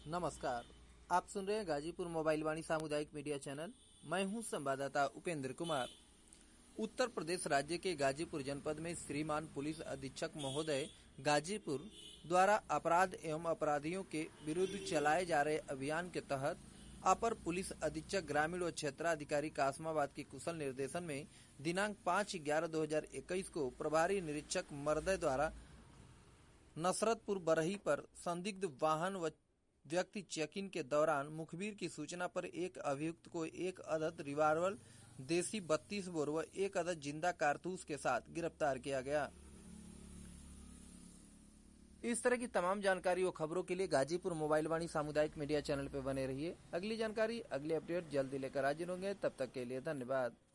नमस्कार, आप सुन रहे हैं गाजीपुर मोबाइल वाणी सामुदायिक मीडिया चैनल। मैं हूं संवाददाता उपेंद्र कुमार। उत्तर प्रदेश राज्य के गाजीपुर जनपद में श्रीमान पुलिस अधीक्षक महोदय गाजीपुर द्वारा अपराध एवं अपराधियों के विरुद्ध चलाए जा रहे अभियान के तहत अपर पुलिस अधीक्षक ग्रामीण व क्षेत्राधिकारी कासमाबाद के कुशल निर्देशन में दिनांक 5/11/2021 को प्रभारी निरीक्षक मर्दय द्वारा नसरतपुर बरही पर संदिग्ध वाहन व व्यक्ति चेकिंग के दौरान मुखबिर की सूचना पर एक अभियुक्त को एक अदद रिवाल्वर देसी 32 बोर व एक अदद जिंदा कारतूस के साथ गिरफ्तार किया गया। इस तरह की तमाम जानकारी व खबरों के लिए गाजीपुर मोबाइल वाणी सामुदायिक मीडिया चैनल पर बने रहिए। अगली जानकारी, अगले अपडेट जल्दी लेकर हाजिर होंगे। तब तक के लिए धन्यवाद।